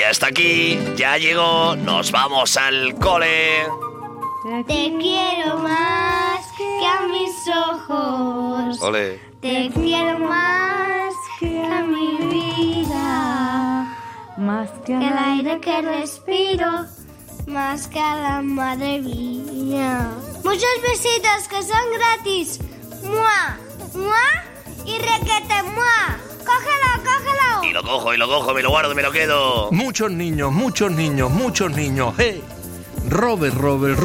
ya está aquí, ya llegó, nos vamos al cole. Te quiero más que a mis ojos. Ole. Te quiero más que a mi vida. Más que el aire que respiro. Más que a la madre mía. Muchos besitos que son gratis. ¡Mua! ¡Mua! Y requete, ¡mua! ¡Cógelo, cógelo! Y lo cojo, me lo guardo, me lo quedo. Muchos niños. ¡Hey! Robert.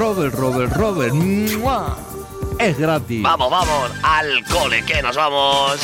¡Mua! Es gratis. Vamos, al cole, que nos vamos.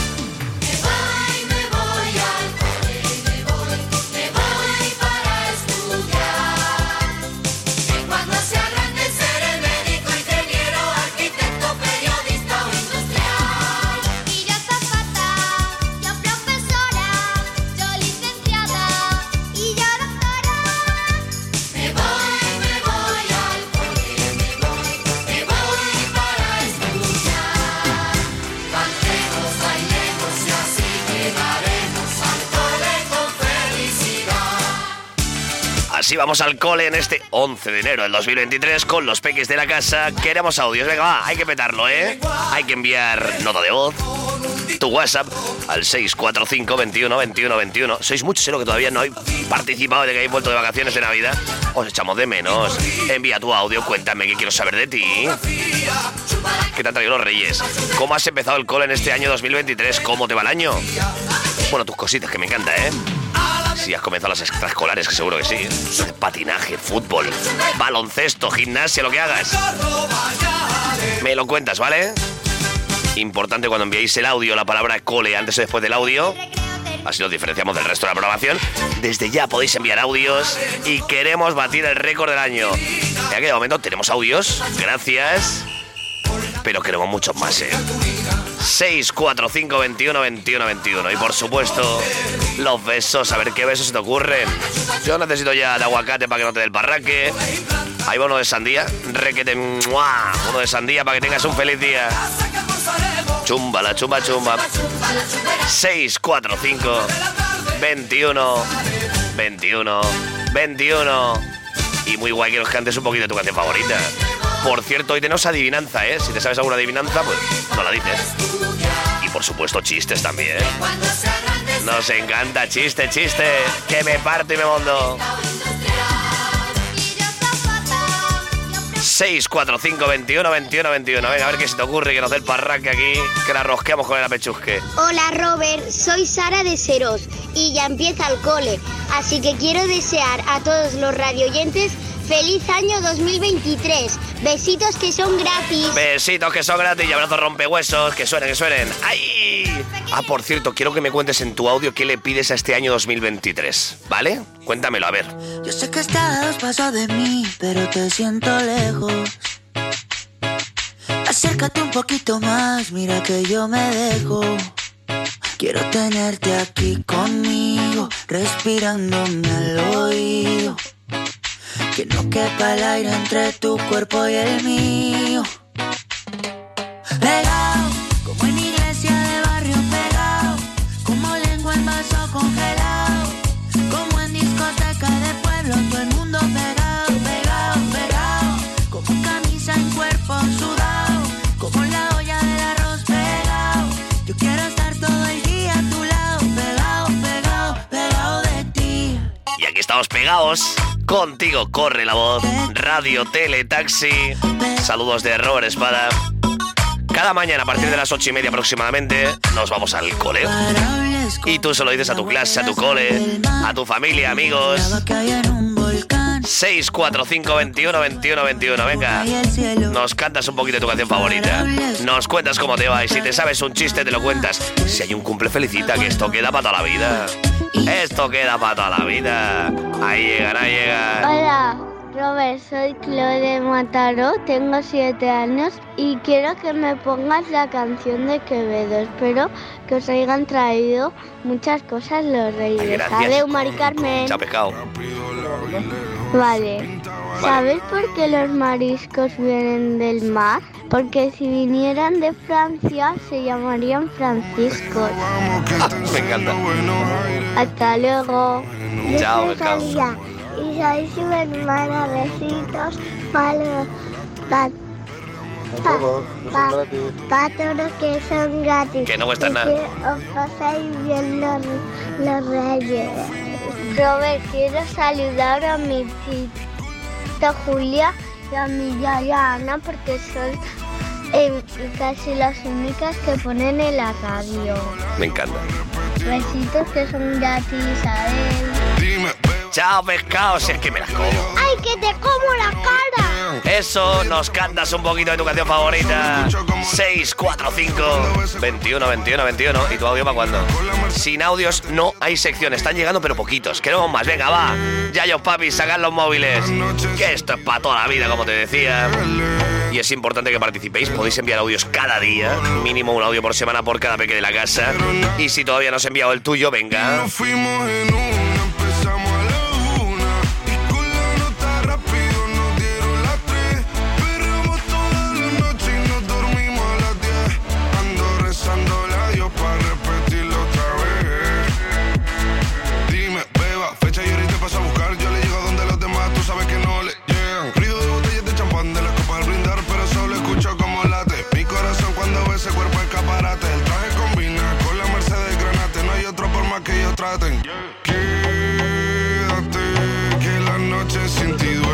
Así vamos al cole en este 11 de enero del 2023 con los peques de la casa. Queremos audios, venga, va, hay que petarlo, ¿eh? Hay que enviar nota de voz, tu WhatsApp, al 645 21 21 21. Sois muchos, lo que todavía no habéis participado de que habéis vuelto de vacaciones de Navidad. Os echamos de menos. Envía tu audio, cuéntame qué quiero saber de ti. ¿Qué te han traído los Reyes? ¿Cómo has empezado el cole en este año 2023? ¿Cómo te va el año? Bueno, tus cositas, que me encanta, ¿eh? Si has comenzado las extraescolares, que seguro que sí. Patinaje, fútbol, baloncesto, gimnasia, lo que hagas. Me lo cuentas, ¿vale? Importante cuando enviéis el audio, la palabra cole antes o después del audio. Así nos diferenciamos del resto de la programación. Desde ya podéis enviar audios y queremos batir el récord del año. Ya que de momento tenemos audios, gracias. Pero queremos muchos más, 645 21 21 21. Y por supuesto, los besos, a ver qué besos se te ocurren. Yo necesito ya de aguacate para que no te dé el parraque. Ahí va uno de sandía, requete, ¡mua! Uno de sandía para que tengas un feliz día. Chumba, la chumba. 645 21 21 21. Y muy guay que nos cantes un poquito de tu canción favorita. Por cierto, hoy tenemos adivinanza, ¿eh? Si te sabes alguna adivinanza, pues no la dices. Y por supuesto, chistes también. Nos encanta, chiste, que me parto y me mondo. 645 21 21 21. Venga, a ver qué se te ocurre, que nos dé el parraque aquí, que la rosqueamos con el apechusque. Hola Robert, soy Sara de Serós y ya empieza el cole, así que quiero desear a todos los radioyentes ¡feliz año 2023! Besitos que son gratis. Besitos que son gratis y abrazos rompehuesos, que suenen. ¡Ay! Ah, por cierto, quiero que me cuentes en tu audio qué le pides a este año 2023, ¿vale? Cuéntamelo, a ver. Yo sé que estás a 2 pasos de mí, pero te siento lejos. Acércate un poquito más, mira que yo me dejo. Quiero tenerte aquí conmigo, respirándome al oído. Que no quepa el aire entre tu cuerpo y el mío. Pegado, como en iglesia de barrio pegado. Como lengua en vaso congelado. Como en discoteca de pueblo, todo el mundo pegado. Como camisa en cuerpo sudado. Como la olla del arroz pegado. Yo quiero estar todo el día a tu lado. Pegado de ti. Y aquí estamos pegados. Contigo corre la voz. Radio, tele, taxi. Saludos de Robert Espada. Cada mañana a partir de las 8:30 aproximadamente nos vamos al cole. Y tú se lo dices a tu clase, a tu cole, a tu familia, amigos. 645 21 21 21. Venga, nos cantas un poquito de tu canción favorita. Nos cuentas cómo te va. Y si te sabes un chiste te lo cuentas. Si hay un cumple, felicita, que esto queda para toda la vida. Esto queda para toda la vida. Ahí llegan. Hola, Robert, soy Chloe de Mataró, tengo 7 años y quiero que me pongas la canción de Quevedo. Espero que os hayan traído muchas cosas los Reyes. Ay, gracias. Adeu, Mari Carmen. Chao, pescado. Vale. ¿Sabes por qué los mariscos vienen del mar? Porque si vinieran de Francia se llamarían franciscos. Me encanta. Hasta luego. Chao, soy pescado. Talía y soy su hermana. Besitos para todos los que son gratis. Que no cuesta Y nada. que os paséis bien los reyes. Robert, quiero saludar a mi tita Julia y a mi yaya Ana porque son casi las únicas que ponen en la radio. Me encanta. Besitos que son gratis a él. Chao, pescado, si es que me las como. ¡Ay, que te como la cara! Eso, nos cantas un poquito de tu canción favorita. 645 21 21 21. ¿Y tu audio para cuándo? Sin audios no hay sección. Están llegando pero poquitos. Queremos más. Venga, va. Yayos, papis, sacad los móviles. Que esto es para toda la vida, como te decía. Y es importante que participéis. Podéis enviar audios cada día. Mínimo un audio por semana por cada peque de la casa. Y si todavía no has enviado el tuyo, venga. Nos fuimos en una, empezamos a la 1 y con la nota rápido nos dieron las 3. Perramos toda la noche y nos dormimos a las 10. Ando rezándole a Dios para repetirlo otra vez. Dime, beba, fecha y ahorita paso a buscar. Yo le llego donde los demás, tú sabes que no le llegan. Ruido de botellas de champán de las copas al brindar, pero solo escucho como late mi corazón cuando ve ese cuerpo escaparate. El traje combina con la Mercedes Granate. No hay otra forma que ellos traten. Quédate, que la noche sin ti duele.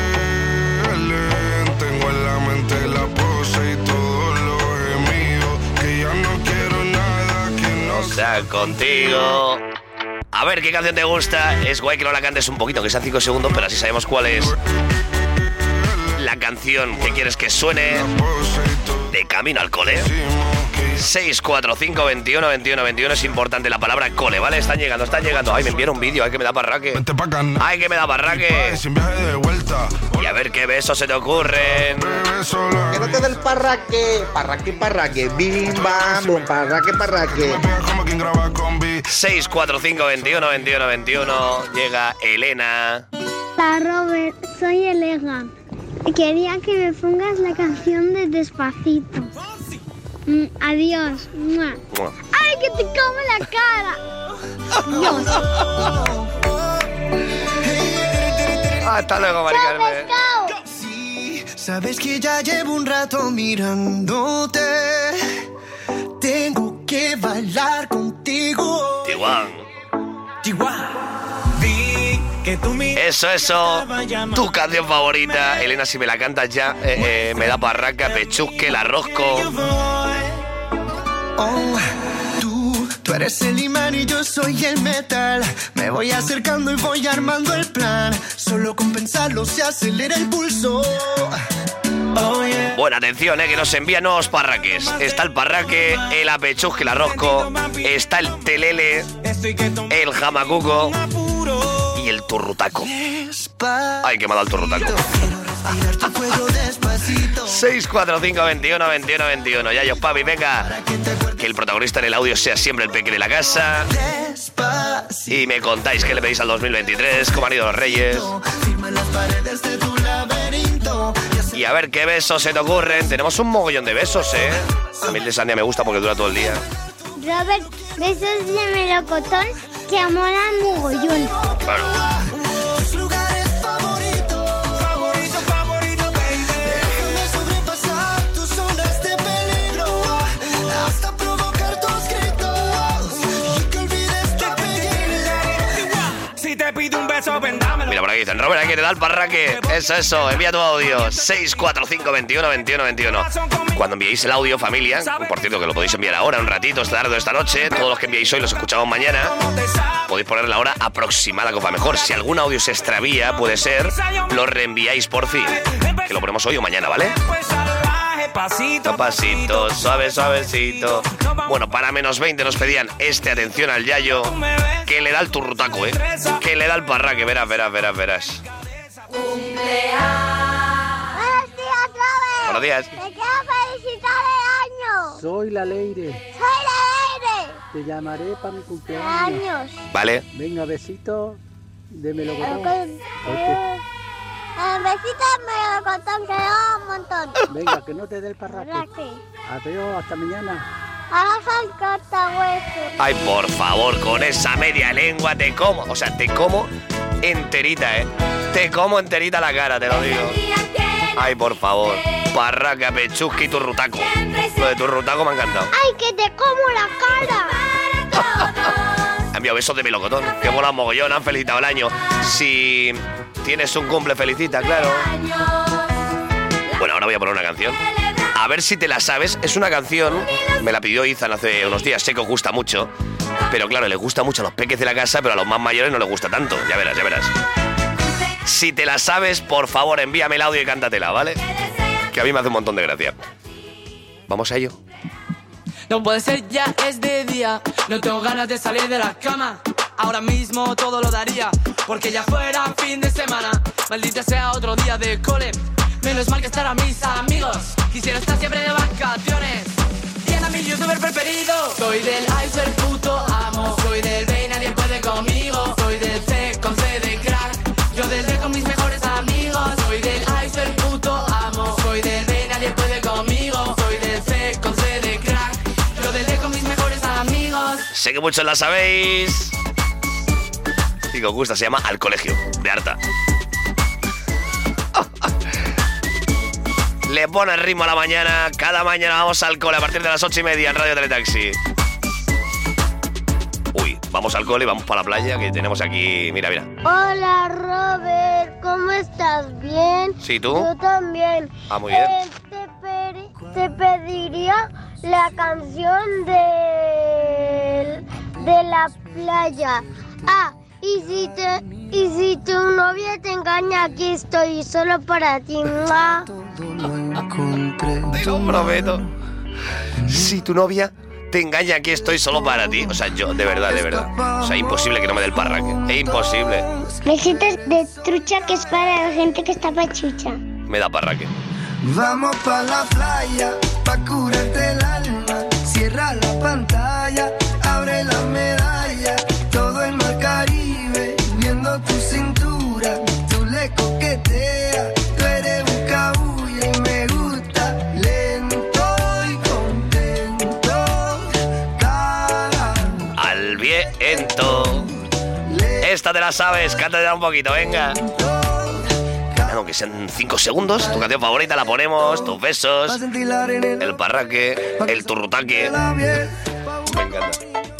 Tengo en la mente la pose y todos los gemidos. Que ya no quiero nada que no Sea contigo. A ver, ¿qué canción te gusta? Es guay que no la cantes un poquito, que sean 5 segundos, pero así sabemos cuál es la canción que quieres que suene de camino al cole. 645 21 21 21. Es importante la palabra cole, ¿vale? Están llegando. Ay, me envían un vídeo. Ay, que me da parraque. Vente pa' acá, Ay, que me da parraque. sin viaje de vuelta. Y a ver qué besos se te ocurren. Que no te dé el parraque, bim bam, bum, parraque. Me pega como quien graba con beat. 645 21 21 21. Llega Elena. Hola Robert, soy Elena. Quería que me pongas la canción de Despacito. Adiós. ¡Mua! Mua. ¡Ay, que te come la cara! Adiós. Hasta luego, Mari ¡Chao, Carmen. pescado! Sí, sabes que ya llevo un rato mirándote. Tengo que bailar contigo. Tijuana. Vi que tú Eso. Tu canción favorita. Elena, si me la cantas ya, me da parraca, pechusque, la rosco. Oh, tú eres el imán y yo soy el metal. Me voy acercando y voy armando el plan. Solo con pensarlo se acelera el pulso. Oh, yeah. Buena atención, que nos envían nuevos parraques. Está el parraque, el apechusque, el arrosco. Está el telele, el jamacuco y el turrutaco. Ay, que me ha dado el turrutaco. 645 21 21 21. Yayos, papi, venga. Que el protagonista en el audio sea siempre el peque de la casa. Y me contáis qué le pedís al 2023, cómo han ido los reyes. Y a ver qué besos se te ocurren. Tenemos un mogollón de besos, A mí el de Sandia me gusta porque dura todo el día. Robert, besos de melocotón que molan mogollón. Claro. Mira, por aquí dicen, Robert, hay que te da el parraque. Eso, envía tu audio. 645 21 21 21. Cuando enviéis el audio, familia, por cierto que lo podéis enviar ahora, un ratito, esta tarde o esta noche. Todos los que enviéis hoy los escuchamos mañana. Podéis poner la hora aproximada que os va mejor. Si algún audio se extravía, puede ser, lo reenviáis por fin. Que lo ponemos hoy o mañana, ¿vale? Pasito, pasito, suavecito. Bueno, para menos 20 nos pedían atención al Yayo, que le da el turrutaco, que le da el parraque, verás. Buenos días, Robert. Buenos días. Te quiero felicitar el año. Soy la Leire. Soy la Aire. Te llamaré para mi cumpleaños. Años. Vale. Venga, besito de melocotón. Besito de melocotón, que da un montón. Venga, que no te dé el parraque. Parraque. Adiós, hasta mañana. Haz el cortahueso. Ay, por favor, con esa media lengua te como. O sea, te como enterita, ¿eh? Te como enterita la cara, te lo digo. Ay, por favor. Parraca, pechusqui y turrutaco. Lo de turrutaco me ha encantado. ¡Ay, que te como la cara! Ha enviado besos de melocotón. Que mola mogollón, han felicitado el año. Si tienes un cumple, felicita, claro. Bueno, ahora voy a poner una canción. A ver si te la sabes. Es una canción, me la pidió Izan hace unos días, sé que os gusta mucho. Pero claro, le gusta mucho a los peques de la casa, pero a los más mayores no les gusta tanto. Ya verás, ya verás. Si te la sabes, por favor, envíame el audio y cántatela, ¿vale? Que a mí me hace un montón de gracia. Vamos a ello. No puede ser, ya es de día. No tengo ganas de salir de la cama. Ahora mismo todo lo daría, porque ya fuera fin de semana. Maldita sea otro día de cole. Menos mal que estar a mis amigos. Quisiera estar siempre de vacaciones. Tiene a mi youtuber preferido. Soy del iceberg, puto amo. Soy del B y nadie puede conmigo. Soy del C con C de crack. Yo del D con mis mejores amigos. Soy del iceberg, puto amo. Soy del B y nadie puede conmigo. Soy del C con C de crack. Yo del D con mis mejores amigos. Sé que muchos la sabéis. Y que os gusta, se llama Al Colegio, de Arta. Le pone el ritmo a la mañana. Cada mañana vamos al cole a partir de las 8:30 en Radio Teletaxi. Uy, vamos al cole y vamos para la playa que tenemos aquí. Mira, mira. Hola, Robert. ¿Cómo estás? ¿Bien? Sí, ¿tú? Yo también. Ah, muy bien. Te pediría la canción de la playa. Ah, y si tu novia te engaña, aquí estoy solo para ti. ¡Mua! Te lo prometo. Si tu novia te engaña, aquí estoy solo para ti. O sea, yo, de verdad, de verdad. O sea, imposible que no me dé el parraque. Es imposible. Besitos de trucha, que es para la gente que está pachucha. Me da parraque. Vamos pa' la playa, pa' curarte el alma. Cierra la pantalla, abre la medalla. Todo el mar Caribe, viendo tu cintura. Tú le coqueteas, tú eres un cabulla y me gusta. Lento y contento, Al viento. Esta te la sabes, cántatela un poquito, venga. Aunque sean 5 segundos, tu canción favorita la ponemos, tus besos, el parraque, el turrutaque. Me encanta.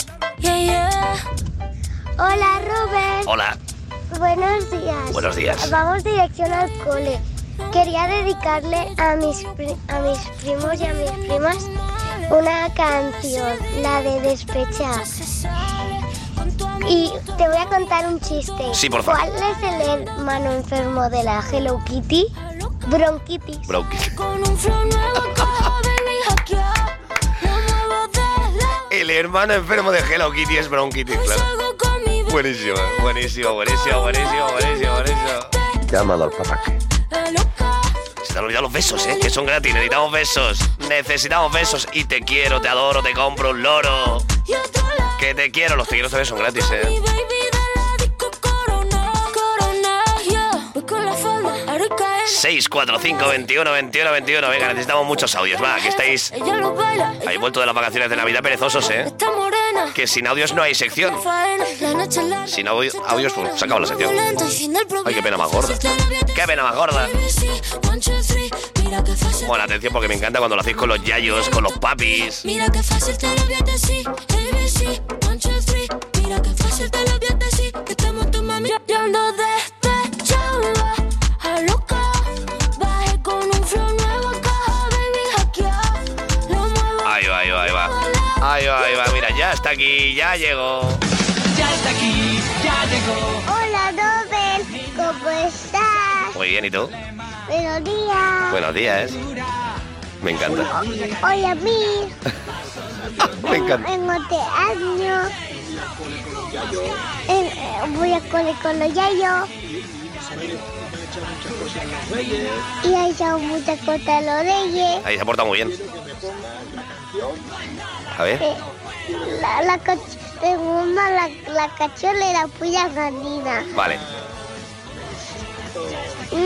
Hola, Robert. Hola. Buenos días. Buenos días. Vamos dirección al cole. Quería dedicarle a mis primos y a mis primas una canción, la de Despechar. Y te voy a contar un chiste. Sí, por favor. ¿Cuál es el hermano enfermo de la Hello Kitty? Bronquitis. Bronquitis. El hermano enfermo de Hello Kitty es bronquitis, claro. Buenísimo, buenísimo, buenísimo, buenísimo, buenísimo, buenísimo. Llámalo al parraque. Se te han olvidado los besos, ¿eh? Que son gratis. Necesitamos besos. Necesitamos besos. Y te quiero, te adoro, te compro un loro. Que te quiero. Los te quiero también son gratis, ¿eh? 645 21 21 21. Venga, necesitamos muchos audios. Va, que estáis... Habéis vuelto de las vacaciones de Navidad perezosos, ¿eh? Que sin audios no hay sección. Sin audios, pues se acaba la sección. Ay, qué pena más gorda. Qué pena más gorda. Bueno, atención, porque me encanta cuando lo hacéis con los yayos, con los papis. Mira qué fácil te lo voy a decir. ABC, 1, 2, 3. Mira qué fácil te lo voy a decir. Que estamos tu mami. Yo ando despechada, a loca. Bajé con un flow nuevo, caja, baby, hackear. Lo muevo. Ahí va, ahí va, ahí va. Ahí va, ahí va. Mira, ya está aquí, ya llegó. Ya está aquí, ya llegó. Hola, Robert. ¿Cómo estás? Muy bien, ¿y tú? Buenos días. Buenos días. Me encanta. Hoy a mí. Me encanta. En este año. Voy a cole con los yayos. Y ahí son muchas cosas los reyes. Ahí se ha portado muy bien. A ver. Tengo la cachola y la puya gallina. Vale.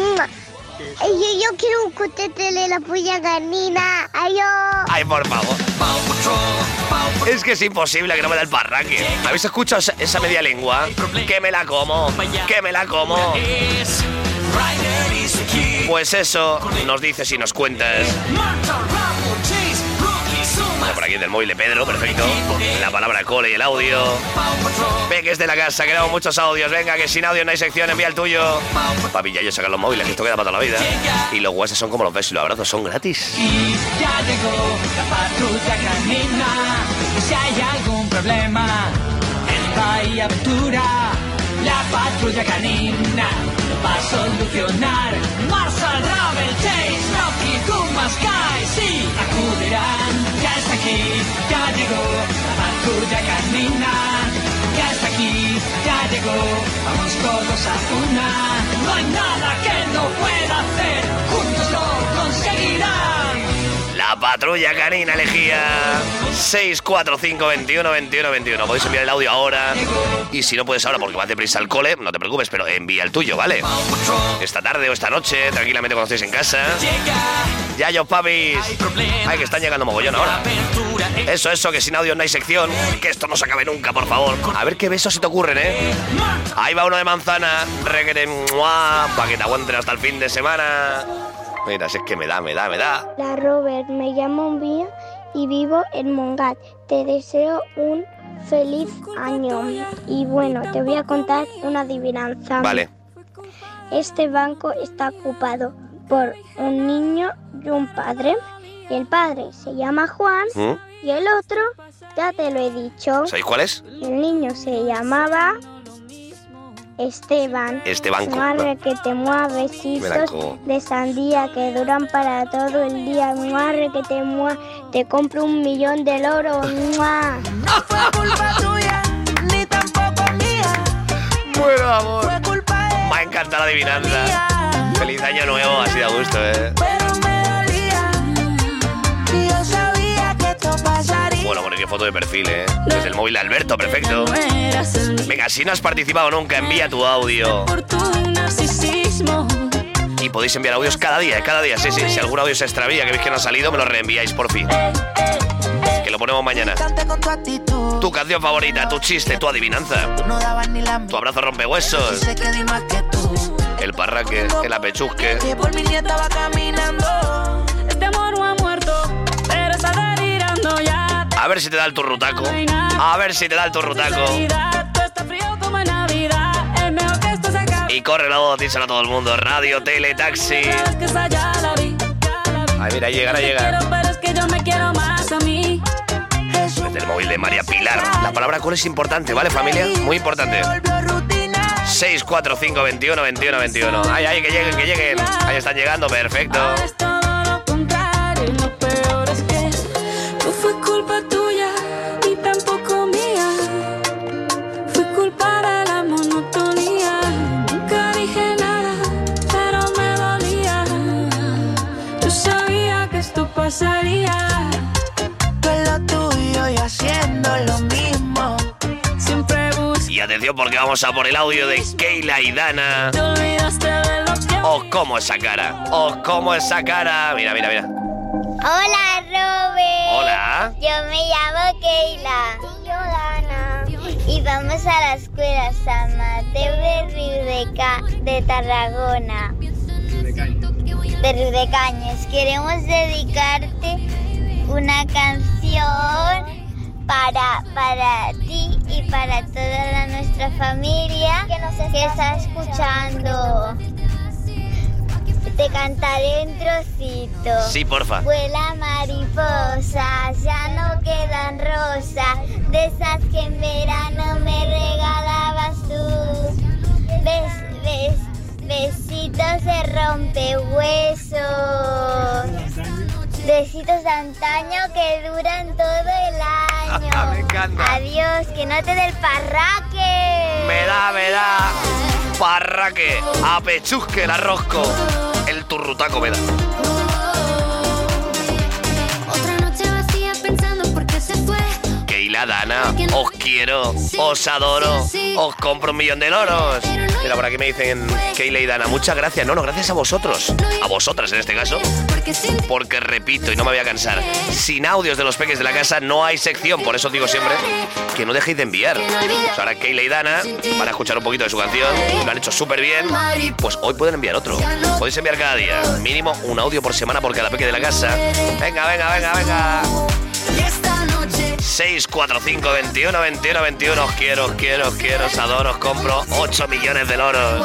Yo quiero un cutete de la puya gallina. Ay, Ay, por favor. Es que es imposible que no me da el parraque. ¿Habéis escuchado esa media lengua? Que me la como, que me la como. Pues eso nos dices y nos cuentas. Por aquí del móvil de Pedro, perfecto. La palabra cole y el audio. Peques de la casa, queremos muchos audios. Venga, que sin audio no hay sección, envía el tuyo. Papi, ya yo sacar los móviles, que esto queda para toda la vida. Y los WhatsApp son como los besos y los abrazos, son gratis. Y ya llegó la patrulla canina. Y si hay algún problema en Bahía Aventura, la patrulla canina lo va a solucionar. Marshall, Ravel, Chase, Rocky, Kuma, Sky, sí, acudirán. Ya está aquí, ya llegó la patrulla canina. Ya está aquí, ya llegó, vamos todos a una. No hay nada que no pueda hacer, juntos lo conseguirán. La patrulla canina elegía 645 21 21 21. Podéis enviar el audio ahora. Y si no puedes ahora porque vas deprisa al cole, no te preocupes, pero envía el tuyo, ¿vale? Esta tarde o esta noche, tranquilamente cuando estéis en casa. Ya yo, papis. Ay, que están llegando mogollón ahora. Eso, que sin audio no hay sección. Que esto no se acabe nunca, por favor. A ver qué besos se te ocurren, ¿eh? Ahí va uno de manzana. Requete, para que te aguanten hasta el fin de semana. Mira, si es que me da. La Robert, me llamo Vía y vivo en Mongat. Te deseo un feliz año. Y bueno, te voy a contar una adivinanza. Vale. Este banco está ocupado por un niño y un padre. Y el padre se llama Juan y el otro, ya te lo he dicho. ¿Sabéis cuál es? El niño se llamaba Esteban. Muarre que te mueve, besitos de sandía que duran para todo el día. Muarre que te mueve, te compro 1.000.000 de loro. ¡Mua! No fue culpa tuya, ni tampoco mía. Bueno, amor. Fue culpa de... Me ha encantado la adivinanza. Feliz año nuevo, así de gusto, Pero me dolía, y yo sabía que esto pasaría. Bueno, bueno, qué foto de perfil, desde el móvil de Alberto, perfecto. Venga, si no has participado nunca, envía tu audio. Y podéis enviar audios cada día, sí. Si algún audio se extravía, que veis que no ha salido, me lo reenviáis, por fin. Que lo ponemos mañana. Tu canción favorita, tu chiste, tu adivinanza. Tu abrazo rompehuesos. El parraque, el apechusque. Que por mi nieta va caminando. Este amor no ha muerto, pero está delirando ya. A ver si te da el turrutaco. Y corre la voz, díselo a todo el mundo. Radio, tele, taxi. Ay, mira, llegan. Desde el móvil de María Pilar. La palabra cole es importante, ¿vale, familia? Muy importante. 645 21 21 21. Ay, que lleguen. Ahí están llegando, perfecto. No fue culpa tuya, ni tampoco mía. Fue culpa de la monotonía. Nunca dije nada, pero me dolía. Yo sabía que esto pasaría. Tú en lo tuyo y haciendo lo mismo. Siempre busco. Y atención porque vamos a por el audio de Keila y Dana. Te olvidaste de lo que... Cómo esa cara. Mira. Hola, Robert. Hola. Yo me llamo Keila. Y yo, Dana. Y vamos a la escuela San Mateo de Tarragona. De Riudecañes. Queremos dedicarte una canción para ti y para toda nuestra familia que está escuchando. Te cantaré un trocito. Sí, porfa. Vuela mariposas, ya no quedan rosas, de esas que en verano me regalabas tú. Besitos de rompehuesos, besitos de antaño que duran todo el año. Me encanta. Adiós, que no te dé el parraque. Me da. Parraque, apechusque, el arrosco. El turrutaco me da. Otra noche vacía pensando por qué se fue. Keila, Dana, os quiero, os adoro, os compro 1.000.000 de loros. Mira, por aquí me dicen Keila y Dana, muchas gracias. No, gracias a vosotros. A vosotras en este caso. Porque repito, y no me voy a cansar, sin audios de los peques de la casa no hay sección. Por eso digo siempre que no dejéis de enviar. Pues ahora Keila y Dana van a escuchar un poquito de su canción. Lo han hecho súper bien. Pues hoy pueden enviar otro. Podéis enviar cada día. Mínimo un audio por semana por cada peque de la casa. Venga. 645 21 21 21. Os quiero, os adoro, os compro 8 millones de loros.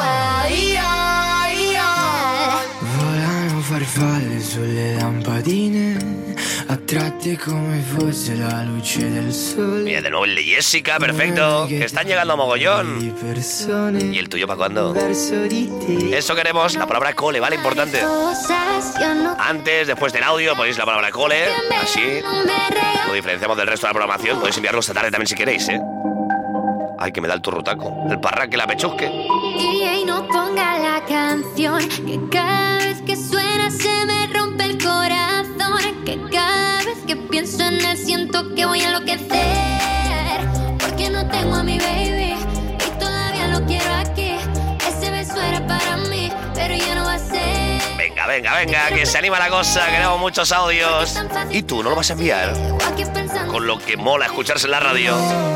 Volano farfalle sulle lampadine, attratti come fosse la luce del sole. Mira, de nuevo el de Jessica, perfecto. Que están llegando a mogollón. ¿Y el tuyo para cuándo? Eso queremos, la palabra cole, ¿vale? Importante. Antes, después del audio, ponéis la palabra cole. Así lo diferenciamos del resto de la programación. Podéis enviarlo esta tarde también si queréis, ¿eh? Ay, que me da el turrutaco. El parraque, la pechusque. Y no ponga la canción, que cada vez que suena se me rompe el corazón, que cada vez que pienso en él siento que voy a enloquecer, porque no tengo a mi baby y todavía lo quiero aquí. Ese beso era para mí, pero ya no va a ser. Venga, que se anima la cosa, queremos muchos audios. ¿Y tú no lo vas a enviar? Con lo que mola escucharse en la radio.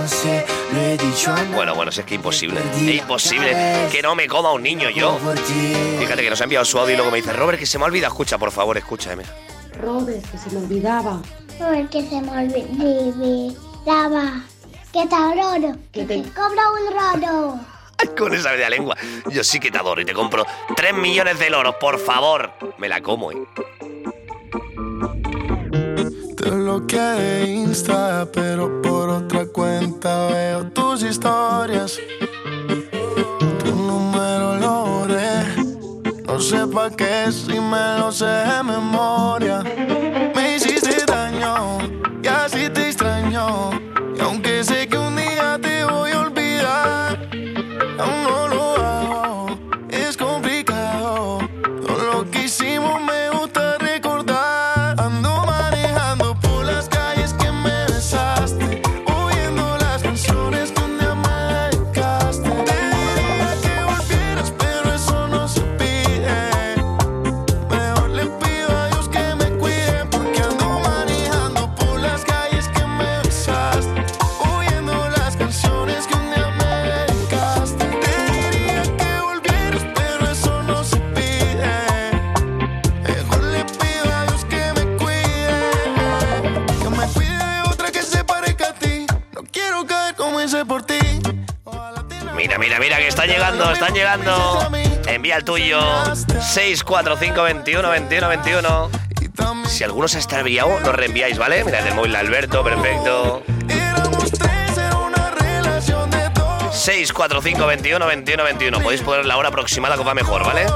Bueno, si es que imposible. Es imposible que no me coma un niño yo. Fíjate que nos ha enviado su audio y luego me dice, Robert, que se me ha olvidado. Escucha, por favor, escúchame. Robert, que se me olvidaba. Robert, que se me olvidaba. Que te adoro. Que te compro un roro. Con esa media lengua. Yo sí que te adoro y te compro 3 millones de loros, por favor. Me la como, ¿eh? Te bloqueé de Insta, pero por otra cuenta veo tus historias. Tu número lo borré. No sé pa' qué si me lo sé de memoria. Me hiciste daño y así te extraño. Y aunque sé que un día te voy a olvidar, aún no lo hago, es complicado. Todo lo que hicimos me gusta recordar. Ando manejando por las calles que me besaste, oyendo las canciones que un día me dedicaste. Te diría que volvieras, pero eso no se pide. Mejor le pido a Dios que me cuide, porque ando manejando por las calles que me besaste, oyendo las canciones que un día me dedicaste. Te diría que volvieras, pero eso no se pide. Mejor le pido a Dios que me cuide de otra que se parezca a ti. No quiero caer como hice por ti. Mira, que están llegando. Envía el tuyo. 645 21 21 21. Si alguno se ha extraviado, lo reenviáis, ¿vale? Mirad el móvil de Alberto, perfecto. 645 21 21 21. Podéis poner la hora aproximada que va mejor, ¿vale?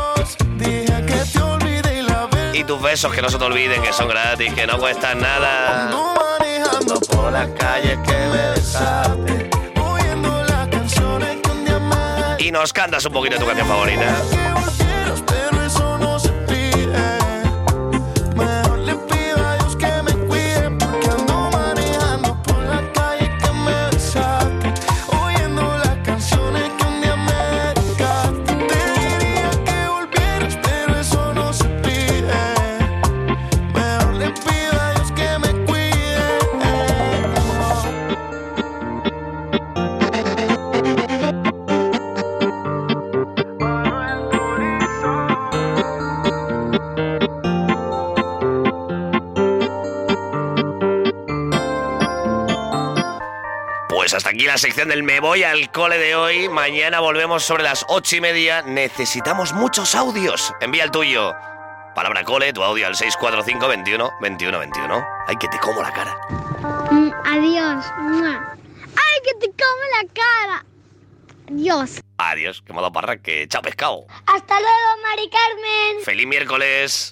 Y tus besos que no se te olviden, que son gratis, que no cuestan nada. Manejando por las calles que me besaste, oyendo las canciones que un día me. Y nos cantas un poquito de tu canción favorita. Pero eso no se pide. Mejor le pido a Dios que me cuide, porque ando manejando por las calles que me besaste, oyendo las canciones que un día me dedicaste. Te diría que volvieras, pero eso no se pide. Mejor le pido a Dios que me cuide. Pues hasta aquí la sección del Me Voy al Cole de hoy. Mañana volvemos sobre las 8:30. Necesitamos muchos audios. Envía el tuyo. Palabra cole, tu audio al 645 21 21 21. Ay, que te como la cara. Adiós. ¡Ay, que te come la cara! Adiós. Adiós, que me ha dado parra, que chao pescado. Hasta luego, Mari Carmen. Feliz miércoles.